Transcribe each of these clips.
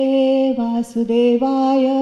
वासुदेवाय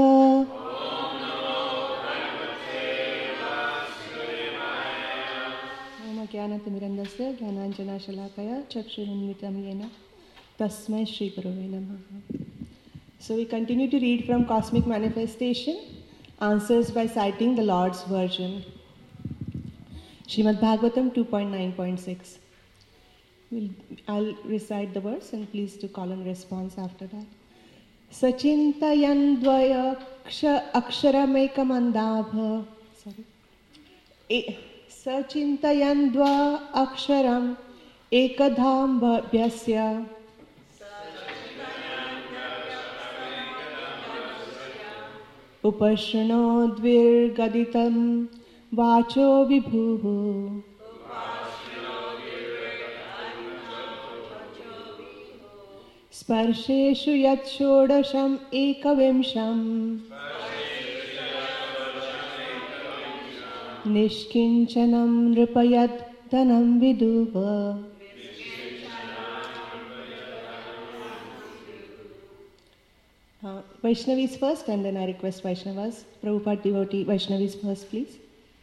ज्ञानतिमिरन्दस्य ज्ञानाञ्जनशलाकया चक्षुरुन्मिलितं येन तस्मै श्रीगुरवे नमः. So we continue to read from Cosmic Manifestation, answers by citing the Lord's version. Srimad Bhagavatam 2.9.6. I'll recite the verse and please do call and response after that. Sachintayan dvaya aksharamekamandabha. Sachintayan dva aksharam ekadham bhyasya. Upashrunodvir gaditam vacho vibhuhu. Sparsheshu yat shodasham ekavimsham. Nishkinchanam nripayat dhanam viduha. Vaishnavis first and then I request Vaishnavas. Prabhupada devotee, Vaishnavis first please.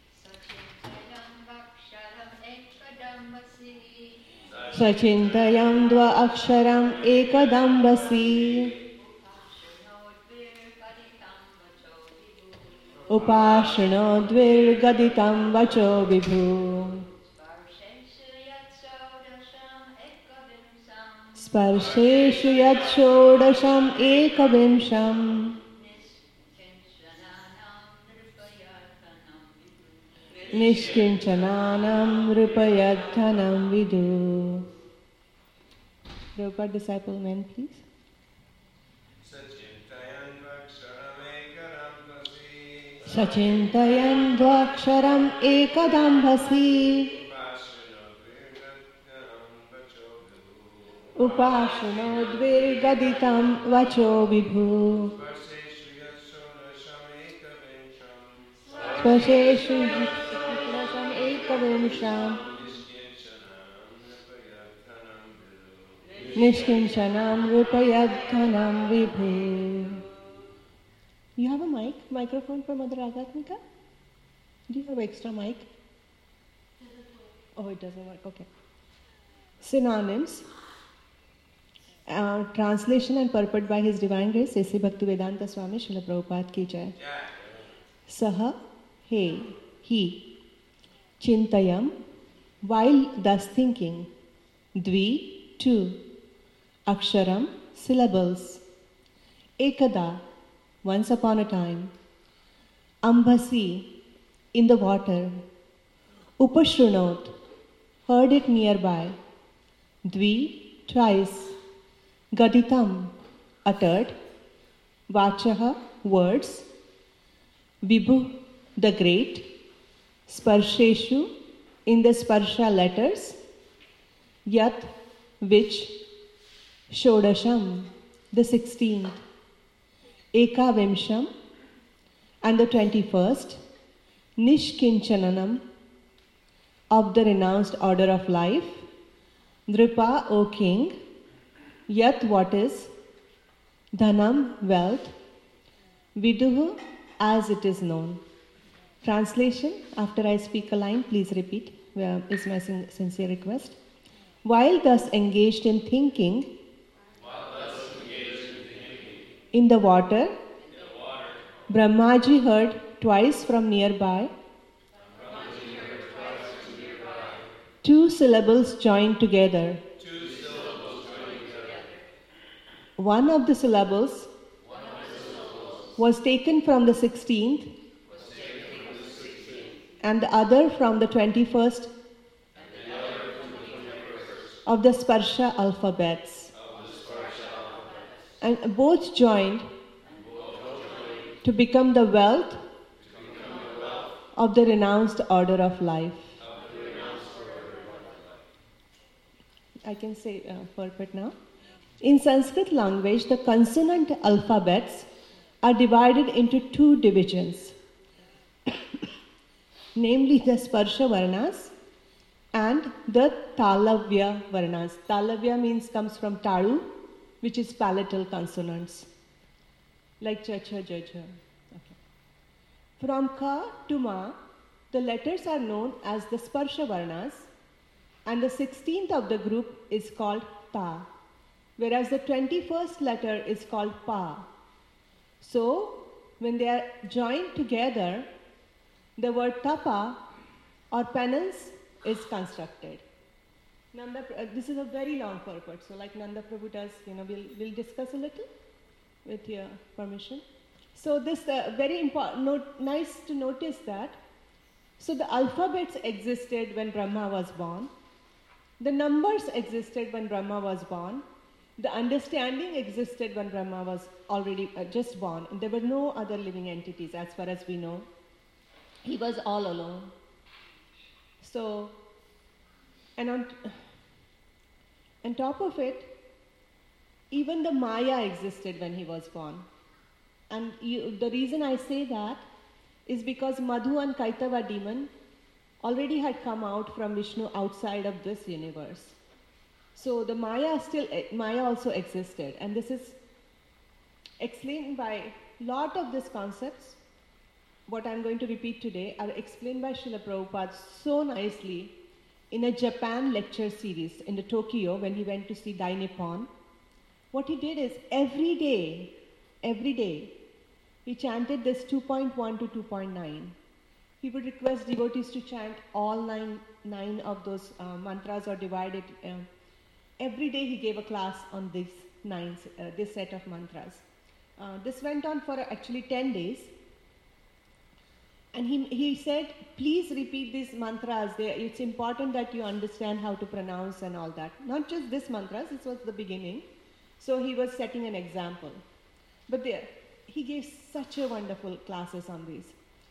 Sachintayam dva aksharam ekadambasi. Upashrunodvir gaditam vacho vibhu. Sparsheshu yat shodasham ekavimsham. Nishkinchananam rupayadhanam vidu. Prabhupada disciple men please. Sachintayan dvaksharam ekadambasi. Upashrunodvir gaditam vacho vibhu. Spasheshu yatshodasham ekavimsham. Nishkinchanam rupayadhanam vibhu. You have a microphone for Mother Agatmika? Do you have extra mic? Oh, it doesn't work. Okay. Synonyms. Translation and purport by His Divine Grace, A.C. Bhaktivedanta Swami Srila Prabhupada ki jai. Saha, he, he. Chintayam, while thus thinking. Dvi, two. Aksharam, syllables. Ekada, once upon a time. Ambasi, in the water. Upashrunot, heard it nearby. Dvi, twice. Gaditam, uttered. Vachaha, words. Vibhu, the great. Sparsheshu, in the sparsha letters. Yat, which. Shodasham, the 16th. Ekavimsham, and the 21st. Nishkinchananam, of the renounced order of life. Nripa, O king. Yat, what is. Dhanam, wealth. Viduhu, as it is known. Translation, after I speak a line, please repeat, is my sincere request. While thus engaged in thinking, in the water, Brahmaji heard twice from nearby, two syllables joined together. One of the syllables was taken from the 16th and the other from the 21st of the Sparsha alphabets. And both joined to become the wealth of the renounced order of life. I can say purport now. In Sanskrit language, the consonant alphabets are divided into two divisions, namely the Sparsha Varnas and the Talavya Varnas. Talavya comes from Talu, which is palatal consonants. like cha, cha, ja, ja. Okay. From ka to ma, the letters are known as the sparsha varnas, and the 16th of the group is called ta, whereas the 21st letter is called pa. So, when they are joined together, the word tapa or penance is constructed. This is a very long purport, so like Nanda Prabhu does, we'll discuss a little with your permission. So this very important, nice to notice that. So the alphabets existed when Brahma was born. The numbers existed when Brahma was born. The understanding existed when Brahma was already just born. And there were no other living entities as far as we know. He was all alone. So, and on top of it, even the Maya existed when he was born. And the reason I say that is because Madhu and Kaitava demon already had come out from Vishnu outside of this universe. So the Maya also existed. And this is explained by a lot of these concepts. What I'm going to repeat today are explained by Srila Prabhupada so nicely in a Japan lecture series in the Tokyo when he went to see Dai Nippon. What he did is every day, he chanted this 2.1 to 2.9. He would request devotees to chant all nine of those mantras or divided. Every day he gave a class on this set of mantras. This went on for actually 10 days. And he said, please repeat these mantras. It's important that you understand how to pronounce and all that. Not just this mantras, this was the beginning. So he was setting an example. But he gave such a wonderful classes on these.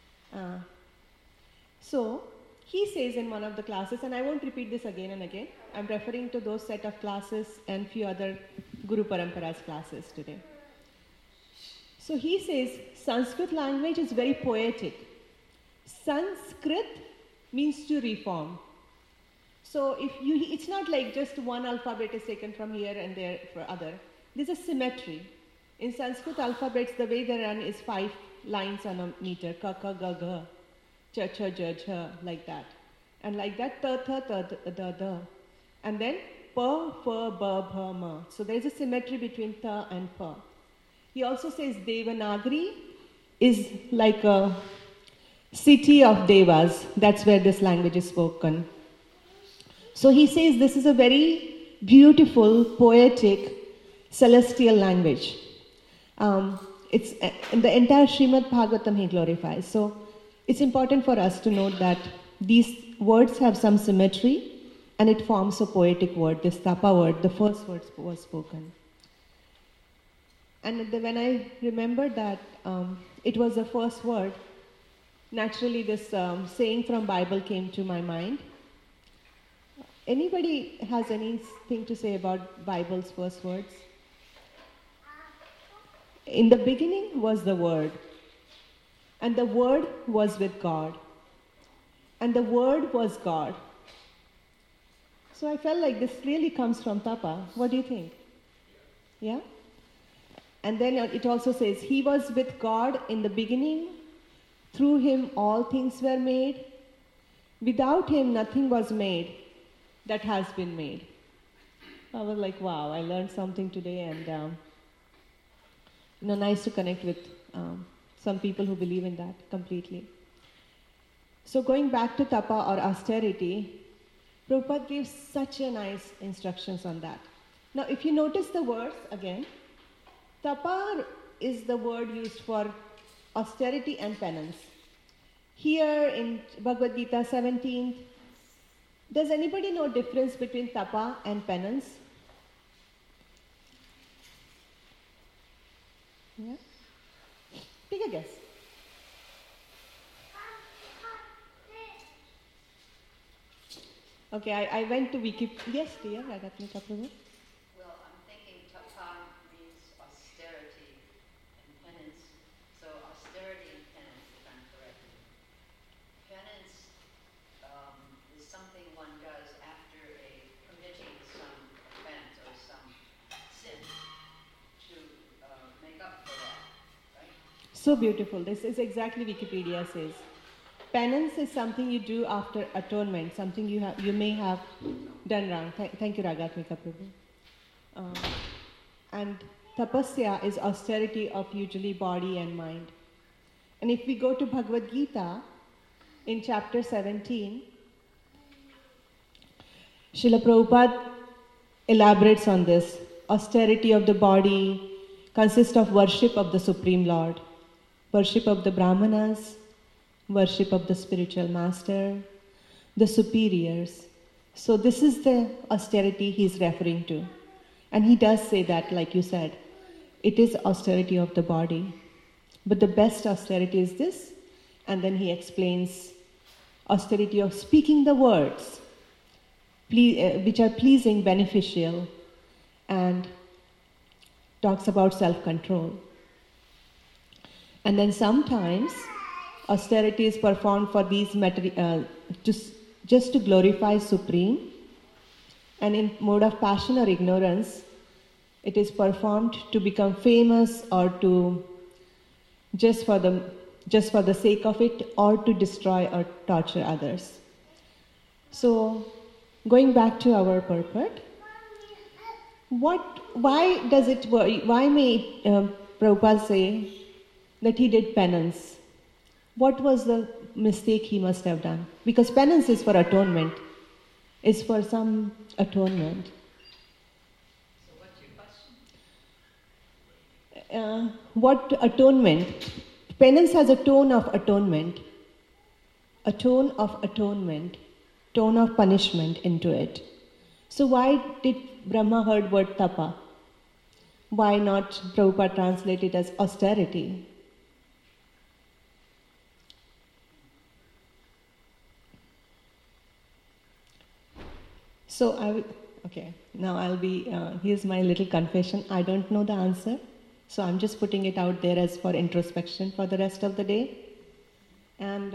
So he says in one of the classes, and I won't repeat this again and again. I'm referring to those set of classes and few other Guru Parampara's classes today. So he says, Sanskrit language is very poetic. Sanskrit means to reform. So it's not like just one alphabet is taken from here and there for other. There's a symmetry. In Sanskrit alphabets, the way they run is 5 lines on a meter. Ka, ka, ga, ga. Cha, cha, ja, ja, like that. And like that, ta, ta, ta, da, da. And then pa, fa, ba, bha, ma. So there's a symmetry between ta and pa. He also says Devanagari is like a city of Devas. That's where this language is spoken. So he says this is a very beautiful, poetic, celestial language. It's in the entire Srimad Bhagavatam he glorifies. So it's important for us to note that these words have some symmetry and it forms a poetic word. This tapa word, the first word was spoken. And when I remembered that it was the first word, naturally this saying from Bible came to my mind. Anybody has anything to say about Bible's first words? In the beginning was the Word, and the Word was with God, and the Word was God. So I felt like this really comes from Tapa. What do you think? Yeah? And then it also says, He was with God in the beginning. Through Him all things were made. Without Him nothing was made that has been made. I was like, wow, I learned something today, and nice to connect with some people who believe in that completely. So going back to tapa or austerity, Prabhupada gives such a nice instructions on that. Now if you notice the words again, tapa is the word used for austerity and penance. Here in Bhagavad Gita 17th, does anybody know difference between tapa and penance? Yeah? Take a guess. Okay, I went to Wikipedia. Yes, dear, Radhatmika Prabhu. Well, I'm thinking tapa means austerity and penance. So austerity and penance, if I'm correct. Penance is something one does after committing some offense or some sin to make up for that. So beautiful. This is exactly Wikipedia says. Penance is something you do after atonement, something you may have done wrong. Thank you, Ragatmika Prabhu. And tapasya is austerity of usually body and mind. And if we go to Bhagavad Gita, in chapter 17, Srila Prabhupada elaborates on this. Austerity of the body consists of worship of the Supreme Lord, worship of the Brahmanas, worship of the spiritual master, the superiors. So this is the austerity he is referring to. And he does say that, like you said, it is austerity of the body. But the best austerity is this. And then he explains austerity of speaking the words, which are pleasing, beneficial, and talks about self-control. And then sometimes austerity is performed for these just to glorify Supreme, and in mode of passion or ignorance, it is performed to become famous or to just for the sake of it, or to destroy or torture others. So, going back to our purport, why does it work? Why may Prabhupada say that he did penance? What was the mistake he must have done? Because penance is for atonement, is for some atonement. So what's your question? What atonement? Penance has a tone of atonement, a tone of atonement, tone of punishment into it. So why did Brahma heard word tapa? Why not Prabhupada translate it as austerity? So here's my little confession. I don't know the answer. So I'm just putting it out there as for introspection for the rest of the day. And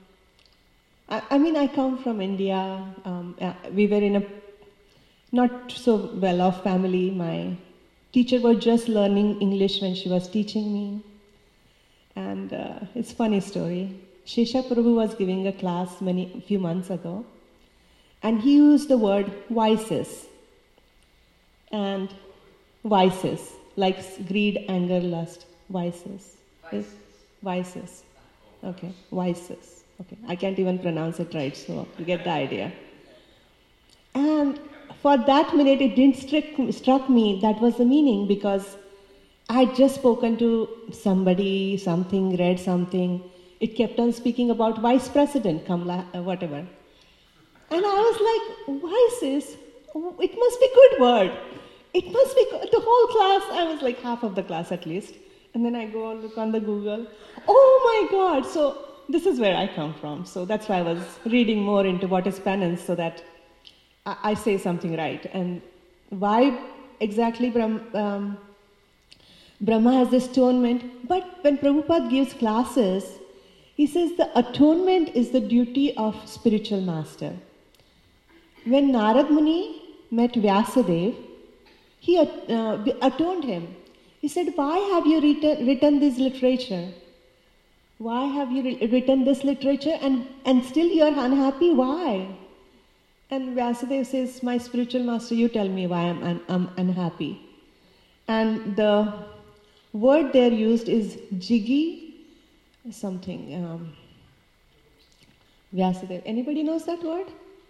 I come from India. We were in a not so well-off family. My teacher was just learning English when she was teaching me. And it's a funny story. Shesha Prabhu was giving a class few months ago. And he used the word vices. And vices. Like greed, anger, lust, vices. Vices. Okay, vices. Okay, I can't even pronounce it right, so you get the idea. And for that minute, it didn't struck me that was the meaning, because I had just spoken to somebody, something, read something. It kept on speaking about Vice President, Kamala, whatever. And I was like, vices? It must be a good word. It must be the whole class. I was like half of the class at least. And then I go look on the Google. Oh my God. So this is where I come from. So that's why I was reading more into what is penance, so that I say something right. And why exactly Brahma has this atonement. But when Prabhupada gives classes, he says the atonement is the duty of spiritual master. When Narad Muni met Vyasadeva, he atoned him. He said, why have you written this literature? Why have you written this literature and still you are unhappy? Why? And Vyasadeva says, my spiritual master, you tell me why I'm unhappy. And the word there used is jigi something. Vyasadeva. Anybody knows that word?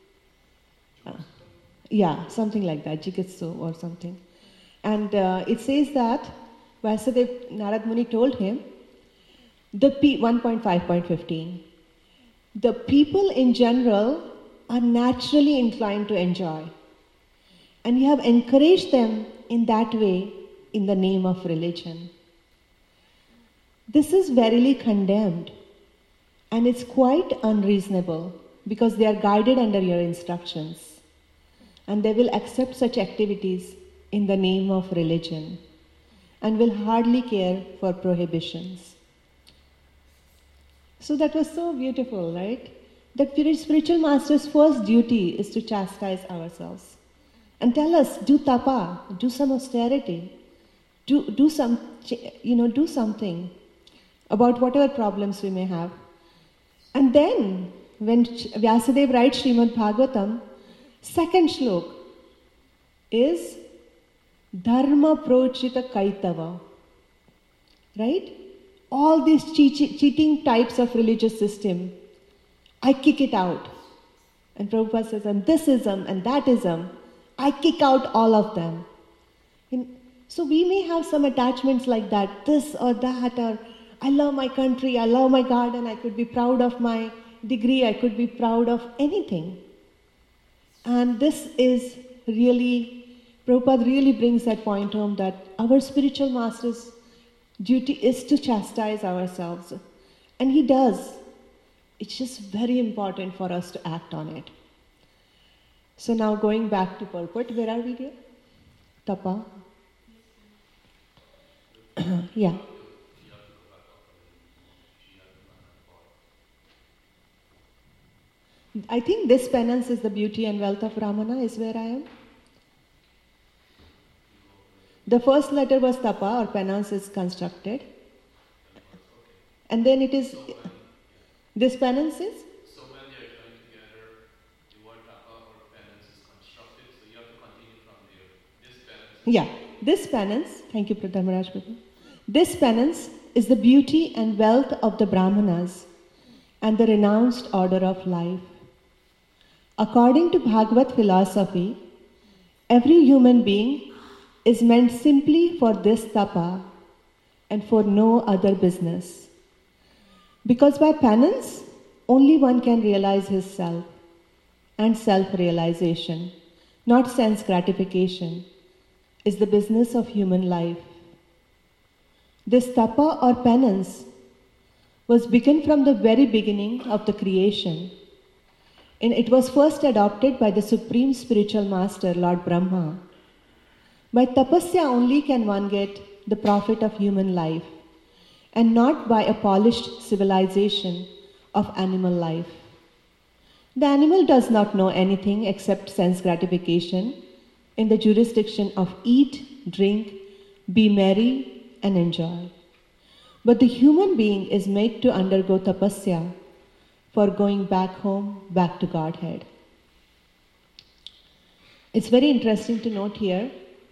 Yeah, something like that, jigitsu or something. And it says that Vyasadeva, Narad Muni told him, 1.5.15, the people in general are naturally inclined to enjoy. And you have encouraged them in that way in the name of religion. This is verily condemned, and it's quite unreasonable, because they are guided under your instructions. And they will accept such activities in the name of religion and will hardly care for prohibitions. So that was so beautiful, right? That spiritual master's first duty is to chastise ourselves and tell us, do tapa, do some austerity, do something. about whatever problems we may have. And then, when Vyasadeva writes Srimad Bhagavatam, second shlok is Dharma Prochita Kaitava. Right? All these cheating types of religious system, I kick it out. And Prabhupada says, and this ism and that ism, I kick out all of them. So we may have some attachments like that, this or that, or I love my country, I love my garden, I could be proud of my degree, I could be proud of anything. And this is really, Prabhupada really brings that point home that our spiritual master's duty is to chastise ourselves. And he does. It's just very important for us to act on it. So now going back to purport, where are we dear? Tapa? Yeah. I think this penance is the beauty and wealth of Ramana, is where I am. The first letter was tapa or penance is constructed. And then it is, this penance is? So when they are joined together, the word tapa or penance is constructed, so you have to continue from there. This penance. Yeah, this penance, thank you Dharmaraj Prabhu. This penance is the beauty and wealth of the Brahmanas and the renounced order of life. According to Bhagavad philosophy, every human being is meant simply for this tapa and for no other business. Because by penance, only one can realize his self and self-realization, not sense gratification, is the business of human life. This tapa or penance was begun from the very beginning of the creation. And it was first adopted by the Supreme Spiritual Master, Lord Brahma. By tapasya only can one get the profit of human life, and not by a polished civilization of animal life. The animal does not know anything except sense gratification in the jurisdiction of eat, drink, be merry, and enjoy. But the human being is made to undergo tapasya for going back home, back to Godhead. It's very interesting to note here,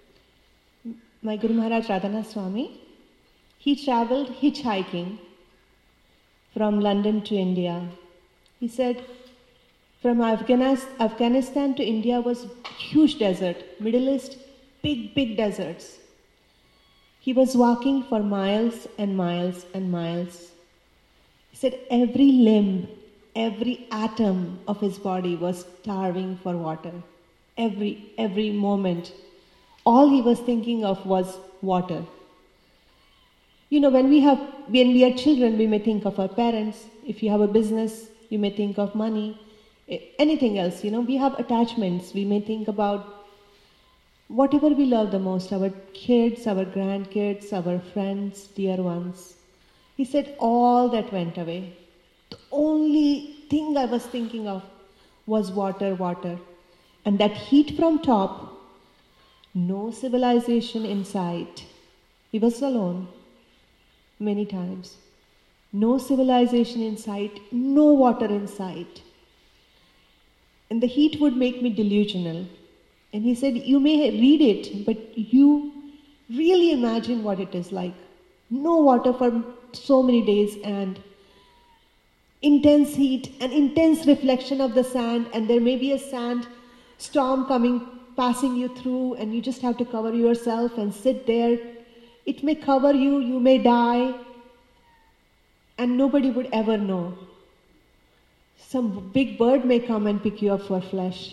my Guru Maharaj Radhanath Swami, he traveled hitchhiking from London to India. He said from Afghanistan to India was huge desert, Middle East, big deserts. He was walking for miles and miles and miles. He said every limb, every atom of his body was starving for water. Every moment. All he was thinking of was water. You know, when we are children, we may think of our parents. If you have a business, you may think of money. Anything else, you know, we have attachments. We may think about whatever we love the most, our kids, our grandkids, our friends, dear ones. He said all that went away. The only thing I was thinking of was water. And that heat from top, no civilization in sight. He was alone many times. No civilization in sight, no water in sight. And the heat would make me delusional. And he said, you may read it, but you really imagine what it is like. No water for so many days and intense heat, an intense reflection of the sand, and there may be a sand storm passing you through, and you just have to cover yourself and sit there. It may cover you, you may die, and nobody would ever know. Some big bird may come and pick you up for flesh.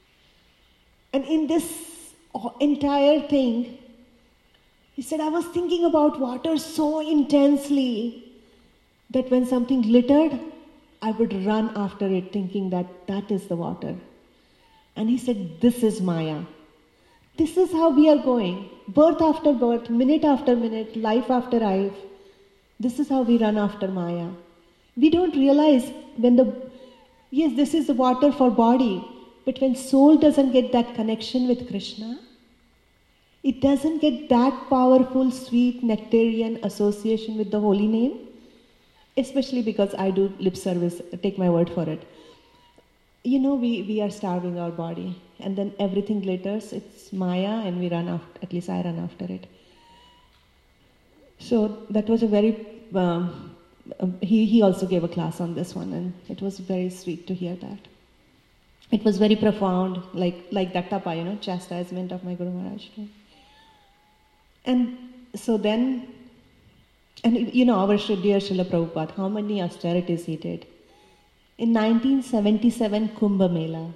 And in this entire thing, he said, I was thinking about water so intensely that when something glittered, I would run after it thinking that is the water. And he said, this is Maya. This is how we are going. Birth after birth, minute after minute, life after life. This is how we run after Maya. We don't realize yes, this is the water for body, but when soul doesn't get that connection with Krishna, it doesn't get that powerful, sweet, nectarian association with the holy name, especially because I do lip service, take my word for it. We are starving our body, and then everything glitters, it's Maya, and we run after, at least I run after it. So that was a very, he also gave a class on this one, and it was very sweet to hear that. It was very profound, like that tapa, chastisement of my Guru Maharaj. And so then, and our dear Srila Prabhupada, how many austerities he did. In 1977 Kumbh Mela,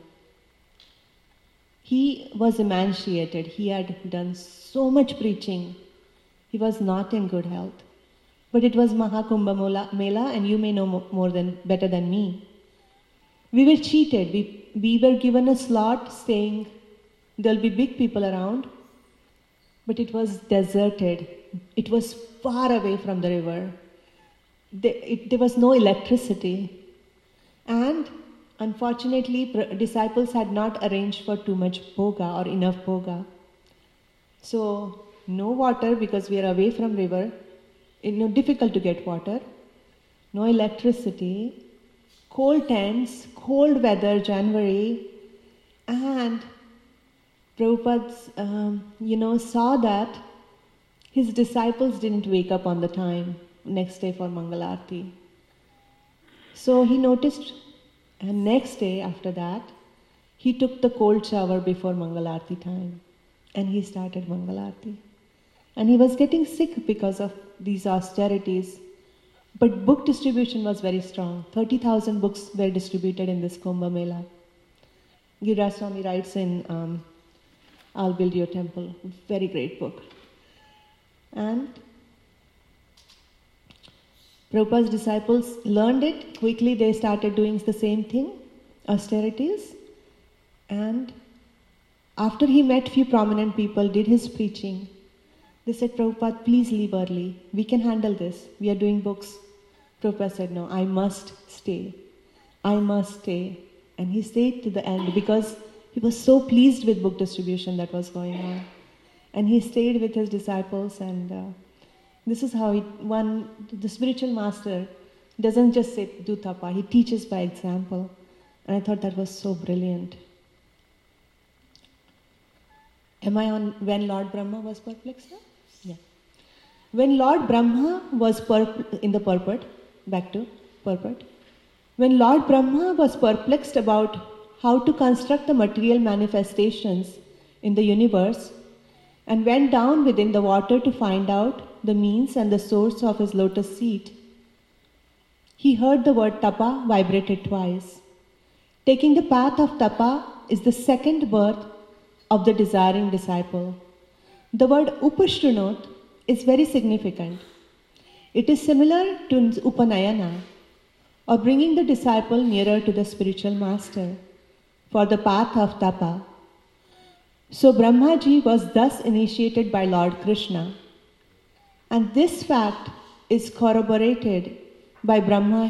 he was emaciated. He had done so much preaching. He was not in good health. But it was Mahakumbh Mela, and you may know better than me. We were cheated. We were given a slot saying there'll be big people around, but it was deserted. It was far away from the river. There was no electricity. And unfortunately, disciples had not arranged for too much bhoga or enough bhoga. So no water because we are away from river. Difficult to get water. No electricity. Cold tents, cold weather, January. And Prabhupada, saw that his disciples didn't wake up on the time next day for Mangalarti. So he noticed, and next day after that, he took the cold shower before Mangalarti time, and he started Mangalarti. And he was getting sick because of these austerities, but book distribution was very strong. 30,000 books were distributed in this Kumbh Mela. Giriraj Swami writes in I'll Build Your Temple, very great book. And Prabhupada's disciples learned it. Quickly they started doing the same thing, austerities. And after he met few prominent people, did his preaching, they said, Prabhupada, please leave early. We can handle this. We are doing books. Prabhupada said, no, I must stay. I must stay. And he stayed to the end because he was so pleased with book distribution that was going on. And he stayed with his disciples, and this is how the spiritual master doesn't just say do tapa, he teaches by example. And I thought that was so brilliant. Am I on when Lord Brahma was perplexed now? Yeah. When Lord Brahma was in the purport, back to purport. When Lord Brahma was perplexed about how to construct the material manifestations in the universe, and went down within the water to find out the means and the source of his lotus seat, he heard the word tapa vibrated twice. Taking the path of tapa is the second birth of the desiring disciple. The word upashrunot is very significant. It is similar to upanayana, or bringing the disciple nearer to the spiritual master for the path of tapa. So Brahmaji was thus initiated by Lord Krishna, and this fact is corroborated by Brahmaji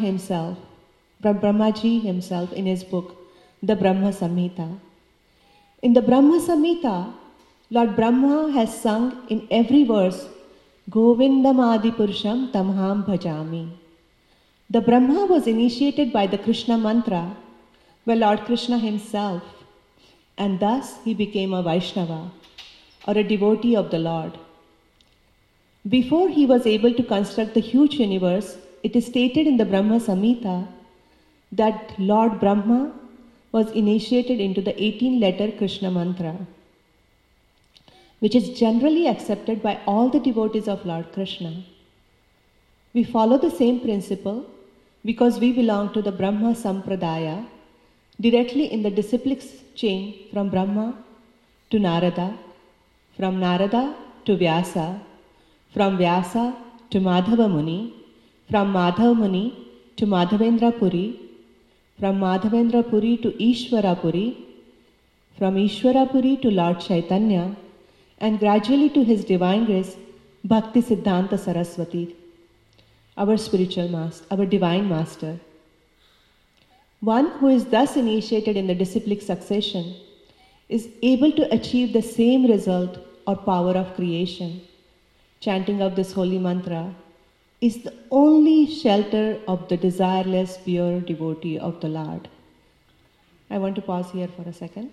himself in his book, the Brahma Samhita. In the Brahma Samhita, Lord Brahma has sung in every verse, Govindam Adi Purusham Tamham Bhajami. The Brahma was initiated by the Krishna mantra by Lord Krishna himself, and thus he became a Vaishnava, or a devotee of the Lord. Before he was able to construct the huge universe, it is stated in the Brahma Samhita that Lord Brahma was initiated into the 18-letter Krishna mantra, which is generally accepted by all the devotees of Lord Krishna. We follow the same principle because we belong to the Brahma Sampradaya, directly in the disciplic chain from Brahma to Narada, from Narada to Vyasa, from Vyasa to Madhava Muni, from Madhava Muni to Madhavendra Puri, from Madhavendra Puri to Ishvara Puri, from Ishvara Puri to Lord Chaitanya, and gradually to His Divine Grace, Bhakti Siddhanta Saraswati, our spiritual master, our Divine Master. One who is thus initiated in the disciplic succession is able to achieve the same result or power of creation. Chanting of this holy mantra is the only shelter of the desireless, pure devotee of the Lord. I want to pause here for a second.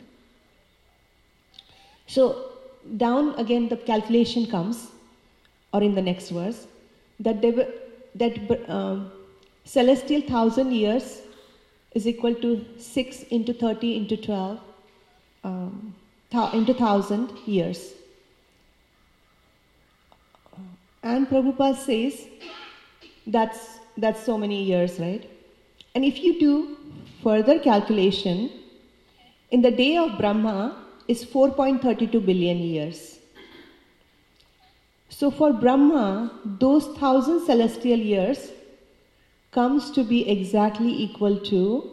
So, down again the calculation comes, or in the next verse, that celestial 1,000 years is equal to 6 into 30 into 12 into 1,000 years. And Prabhupada says that's so many years, right? And if you do further calculation, in the day of Brahma is 4.32 billion years. So for Brahma, those 1,000 celestial years comes to be exactly equal to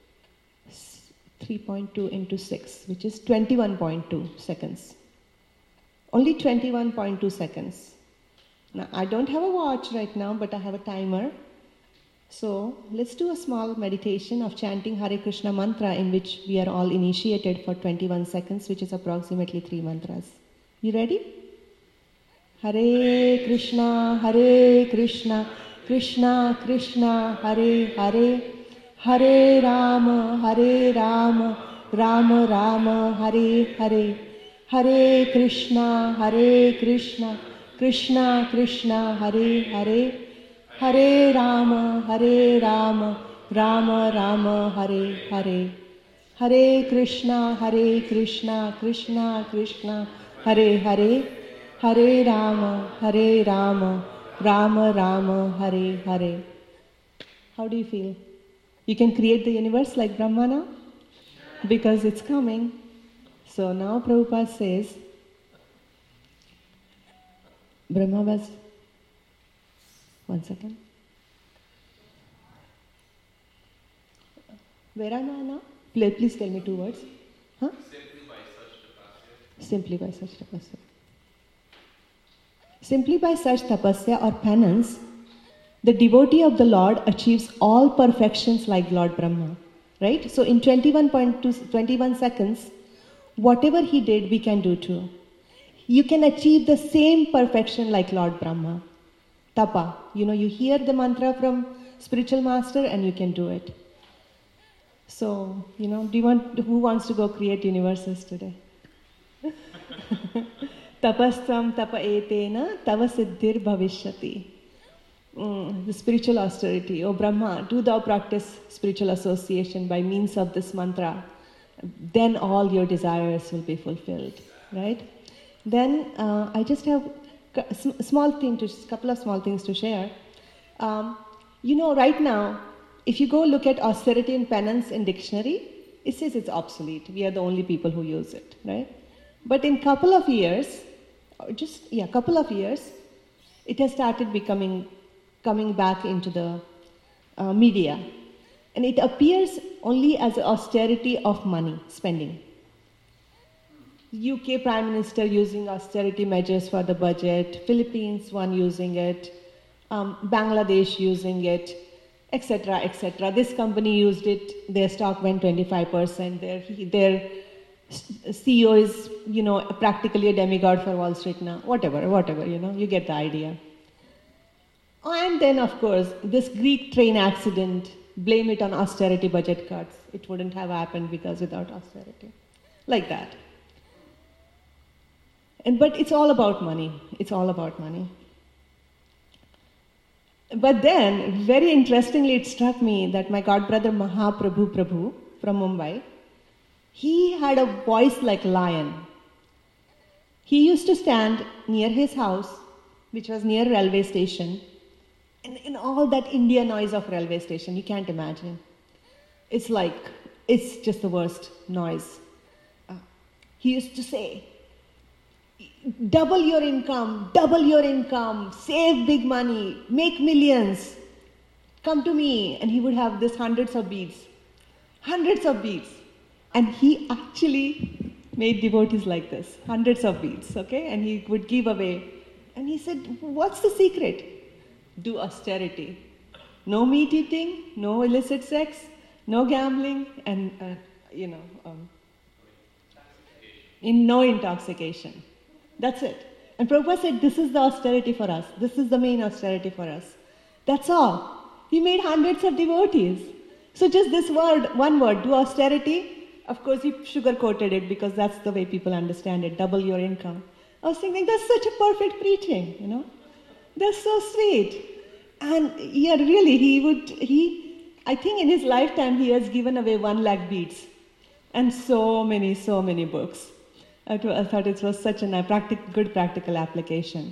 3.2 into 6, which is 21.2 seconds. Only 21.2 seconds. Now, I don't have a watch right now, but I have a timer. So, let's do a small meditation of chanting Hare Krishna mantra, in which we are all initiated for 21 seconds, which is approximately 3 mantras. You ready? Hare Krishna, Krishna Krishna, Hare Hare, Hare Rama, Rama Rama, Hare Hare, Hare Krishna, Krishna Krishna, Hare Hare, Hare Rama, Rama Rama, Hare Hare, Hare Krishna, Krishna Krishna, Hare Hare, Hare Rama, Rama Rama, Hare Hare. How do you feel? You can create the universe like Brahma now? Because it's coming. So now Prabhupada says, Brahma was, one second. Where am I now? Please tell me 2 words. Huh? Simply by such tapasya. Simply by such tapasya or penance, the devotee of the Lord achieves all perfections like Lord Brahma. Right? So in 21 seconds, whatever he did, we can do too. You can achieve the same perfection like Lord Brahma. Tapa. You hear the mantra from spiritual master and you can do it. So, who wants to go create universes today? Tapastam tapa etena tava siddhir bhavishyati. The spiritual austerity. Oh Brahma, do thou practice spiritual association by means of this mantra. Then all your desires will be fulfilled. Right? Then I just have a couple of small things to share. Right now, if you go look at austerity and penance in dictionary, it says it's obsolete. We are the only people who use it, right? But in couple of years, it has started coming back into the media. And it appears only as austerity of money, spending. UK Prime Minister using austerity measures for the budget, Philippines one using it, Bangladesh using it, etc., etc. This company used it, their stock went 25%, their CEO is, practically a demigod for Wall Street now, whatever, you get the idea. And then, of course, this Greek train accident, blame it on austerity budget cuts. It wouldn't have happened because without austerity. Like that. But it's all about money. It's all about money. But then, very interestingly, it struck me that my godbrother Mahaprabhu Prabhu from Mumbai, he had a voice like lion. He used to stand near his house, which was near railway station, and in all that India noise of railway station, you can't imagine. It's just the worst noise. He used to say, double your income, save big money, make millions, come to me. And he would have this hundreds of beads. And he actually made devotees like this, hundreds of beads, okay? And he would give away. And he said, what's the secret? Do austerity. No meat eating, no illicit sex, no gambling, and, in no intoxication. That's it. And Prabhupada said, this is the austerity for us. This is the main austerity for us. That's all. He made hundreds of devotees. So just this word, one word, do austerity. Of course, he sugar-coated it because that's the way people understand it, double your income. I was thinking, that's such a perfect preaching, you know. That's so sweet. And yeah, really, I think in his lifetime he has given away 1 lakh beads. And so many books. I thought it was such a good practical application.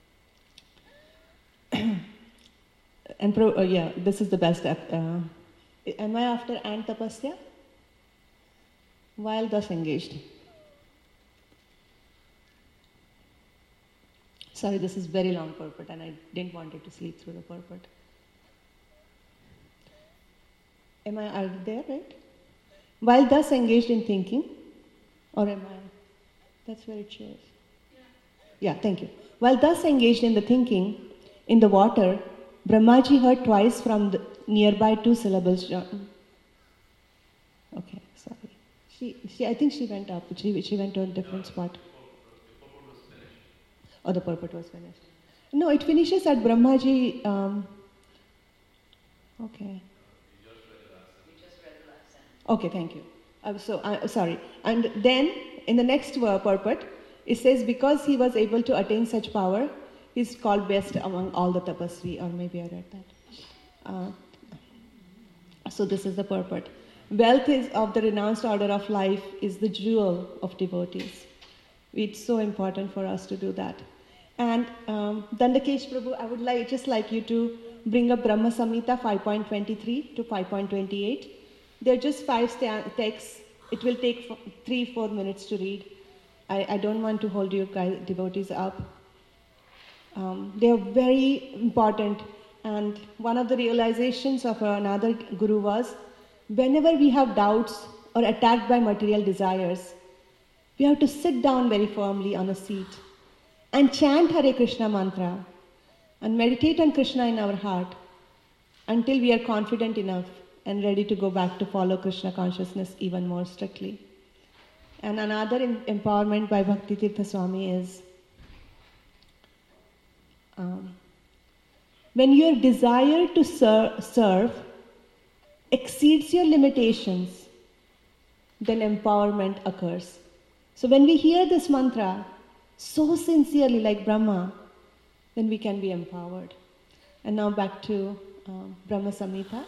And this is the best. Am I after and tapasya? While thus engaged. Sorry, this is very long purport and I didn't want it to sleep through the purport. Are you there, right? While thus engaged in thinking, or am I? That's where it shows. Yeah, thank you. While thus engaged in the thinking, in the water, Brahmaji heard twice from the nearby 2 syllables. Okay, sorry. I think she went up. She went to a different spot. Oh, the purport was finished. No, it finishes at Brahmaji. Okay. Okay, thank you. Sorry. And then, in the next purport, it says, because he was able to attain such power, he's called best among all the tapasvi, or maybe I read that. So this is the purport. Wealth is of the renounced order of life is the jewel of devotees. It's so important for us to do that. And Dandakesh Prabhu, I would like you to bring up Brahma Samhita 5.23 to 5.28. They're just 5 texts. It will take 3-4 minutes to read. I don't want to hold you guys, devotees up. They are very important. And one of the realizations of another guru was, whenever we have doubts or attacked by material desires, we have to sit down very firmly on a seat and chant Hare Krishna mantra and meditate on Krishna in our heart until we are confident enough and ready to go back to follow Krishna consciousness even more strictly. And another empowerment by Bhakti Tirtha Swami is, when your desire to serve exceeds your limitations, then empowerment occurs. So when we hear this mantra so sincerely like Brahma, then we can be empowered. And now back to Brahma Samhita.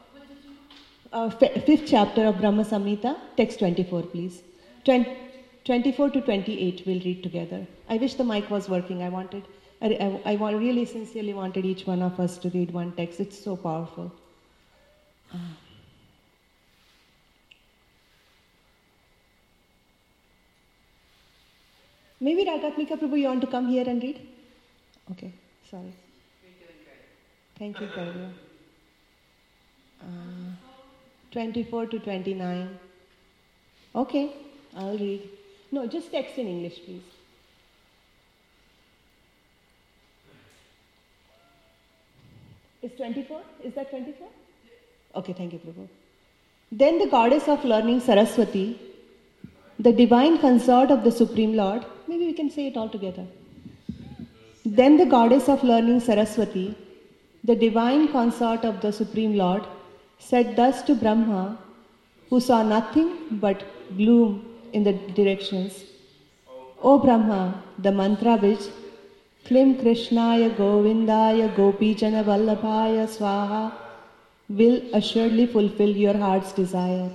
5th chapter of Brahma Samhita, text 24, please. 24 to 28 we'll read together. I wish the mic was working. I really sincerely wanted each one of us to read one text. It's so powerful. Maybe Ragatmika Prabhu, you want to come here and read? Okay, sorry. You're doing great. Thank you, Prabhu. 24 to 29. Okay, I'll read. No, just text in English, please. Is 24? Is that 24? Okay, thank you, Prabhu. Then the goddess of learning Saraswati, the divine consort of the Supreme Lord, maybe we can say it all together. Then the goddess of learning Saraswati, the divine consort of the Supreme Lord, said thus to Brahma, who saw nothing but gloom in the directions, O Brahma, the mantra which Klim Krishnaya Govindaya Gopijana Vallabhaya Swaha will assuredly fulfill your heart's desire.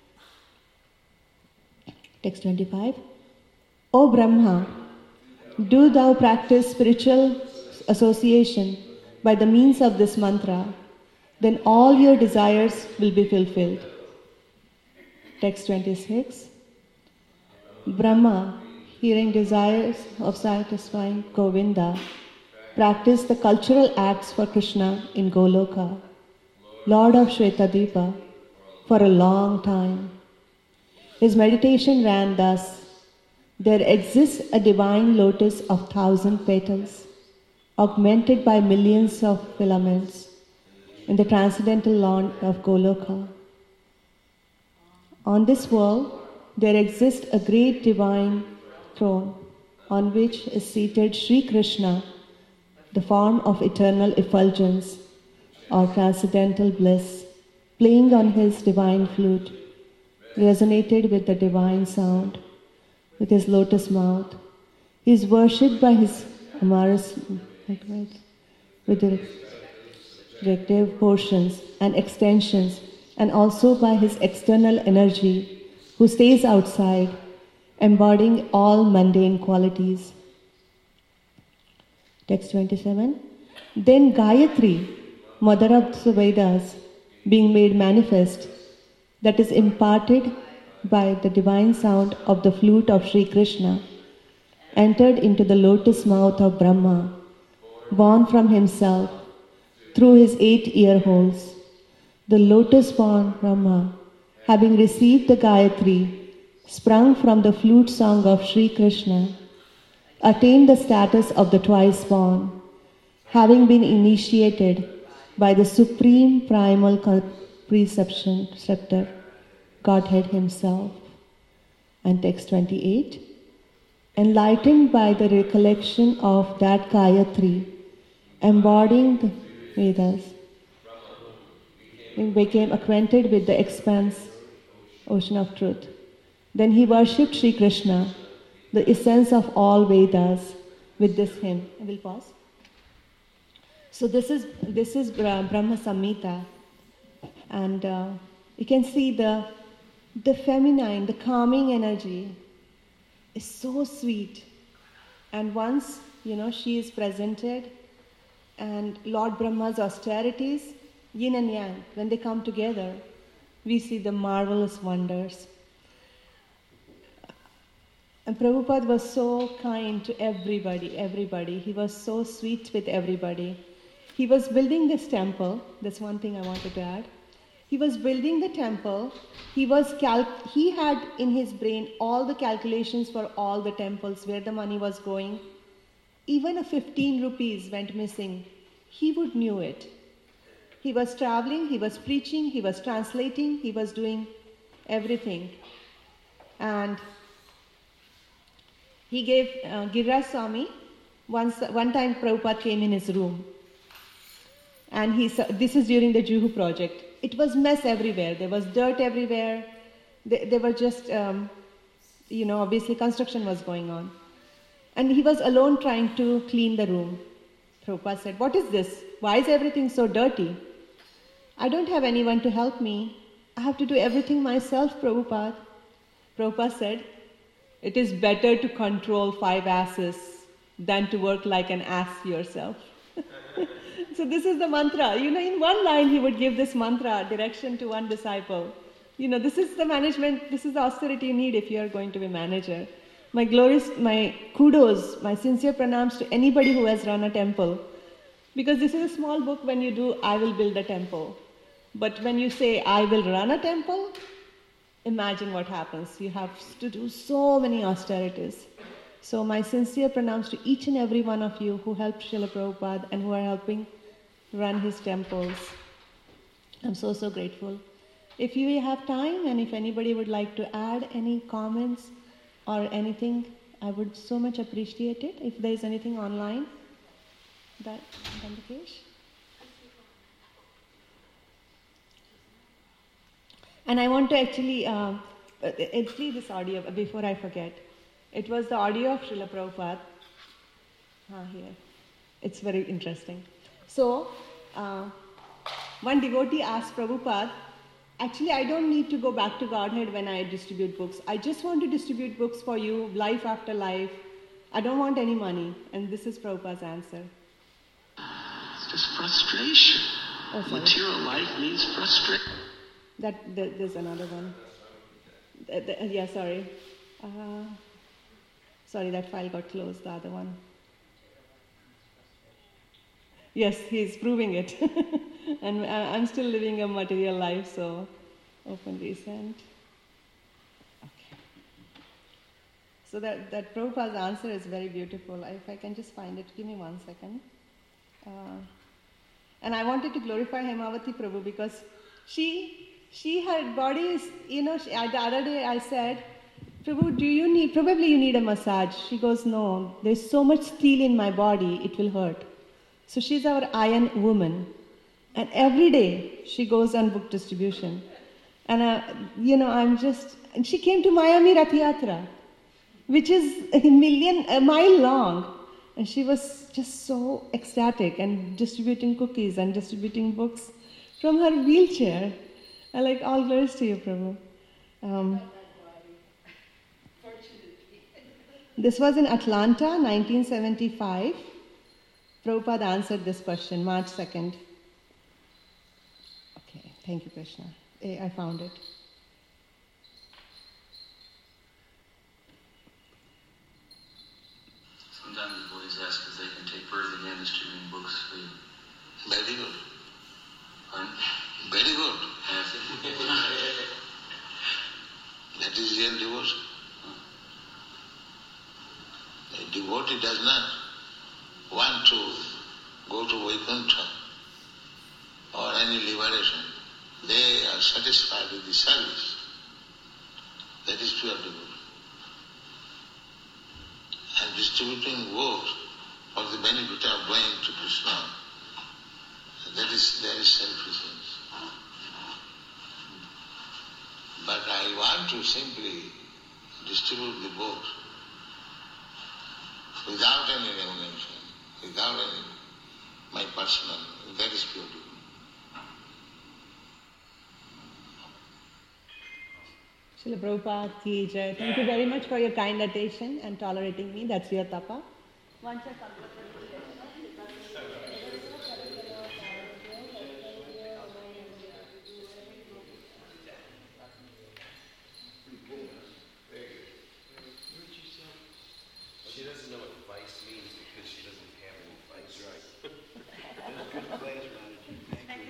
Text 25. O Brahma, do thou practice spiritual association by the means of this mantra, then all your desires will be fulfilled. Text 26. Brahma, hearing desires of satisfying Govinda, practiced the cultural acts for Krishna in Goloka, Lord of Shvetadipa, for a long time. His meditation ran thus: there exists a divine lotus of 1,000 petals, augmented by millions of filaments, in the transcendental land of Goloka. On this world, there exists a great divine throne, on which is seated Sri Krishna, the form of eternal effulgence or transcendental bliss, playing on his divine flute, resonated with the divine sound, with his lotus mouth. He is worshipped by his amorous, with the directive portions and extensions, and also by his external energy, who stays outside, embodying all mundane qualities. Text 27. Then Gayatri, mother of the Vedas, being made manifest, that is imparted by the divine sound of the flute of Sri Krishna, entered into the lotus mouth of Brahma, born from himself through his 8 ear holes. The lotus-born Brahma, having received the Gayatri, sprung from the flute song of Sri Krishna, attained the status of the twice-born, having been initiated by the supreme primal preceptor, Godhead himself. And text 28. Enlightened by the recollection of that Gayatri, embodying the Vedas, he became acquainted with the expanse, ocean of truth. Then he worshipped Sri Krishna, the essence of all Vedas, with this hymn. I will pause. So this is Brahma Samhita, and you can see the feminine, the calming energy is so sweet. And once, she is presented, and Lord Brahma's austerities, yin and yang, when they come together, we see the marvelous wonders. And Prabhupada was so kind to everybody. He was so sweet with everybody. He was building this temple. That's one thing I wanted to add. He was building the temple. He had in his brain all the calculations for all the temples, where the money was going. Even a 15 rupees went missing, he would knew it. He was traveling, he was preaching, he was translating, he was doing everything. And he gave Giriraj Swami, one time Prabhupada came in his room. And this is during the Juhu project. It was mess everywhere. There was dirt everywhere. They were just, obviously construction was going on. And he was alone trying to clean the room. Prabhupada said, "What is this? Why is everything so dirty?" "I don't have anyone to help me. I have to do everything myself, Prabhupada." Prabhupada said, "It is better to control 5 asses than to work like an ass yourself." So this is the mantra. In one line he would give this mantra, direction to one disciple. This is the management, this is the austerity you need if you are going to be manager. My kudos, my sincere pranams to anybody who has run a temple. Because this is a small book when you do, I will build a temple. But when you say, I will run a temple, imagine what happens. You have to do so many austerities. So my sincere pranams to each and every one of you who helped Srila Prabhupada and who are helping run his temples. I'm so grateful. If you have time and if anybody would like to add any comments or anything, I would so much appreciate it. If there is anything online, that Dandikesh. And I want to actually play this audio before I forget. It was the audio of Srila Prabhupada. Here. It's very interesting. So, one devotee asked Prabhupada, "Actually, I don't need to go back to Godhead when I distribute books. I just want to distribute books for you, life after life. I don't want any money." And this is Prabhupada's answer. It's just frustration. Material life means frustration. There's another one. Sorry. Sorry, that file got closed, the other one. Yes, he's proving it. And I'm still living a material life, so open recent. Okay. So that Prabhupada's answer is very beautiful. If I can just find it, give me 1 second. And I wanted to glorify Hemavati Prabhu because her body is, the other day I said, Prabhu, probably you need a massage. She goes, no, there's so much steel in my body, it will hurt. So she's our iron woman. And every day she goes on book distribution. And, and she came to Miami Rath Yatra, which is a mile long. And she was just so ecstatic and distributing cookies and distributing books from her wheelchair. All glories to you, Prabhu. This was in Atlanta, 1975. Prabhupada answered this question, March 2nd. Okay, thank you, Krishna. I found it. Sometimes the boys ask if they can take birth again distributing books for you. Very good. Pardon? Very good. That is real devotion. A devotee does not want to go to Vaikuntha or any liberation. They are satisfied with the service. That is pure devotion. And distributing books for the benefit of going to Krishna, there is selfishness. But I want to simply distribute the books without any remuneration, without any my personal, that is pure devotion. Srila Prabhupada ki jai. Thank you very much for your kind attention and tolerating me. That's your tapa.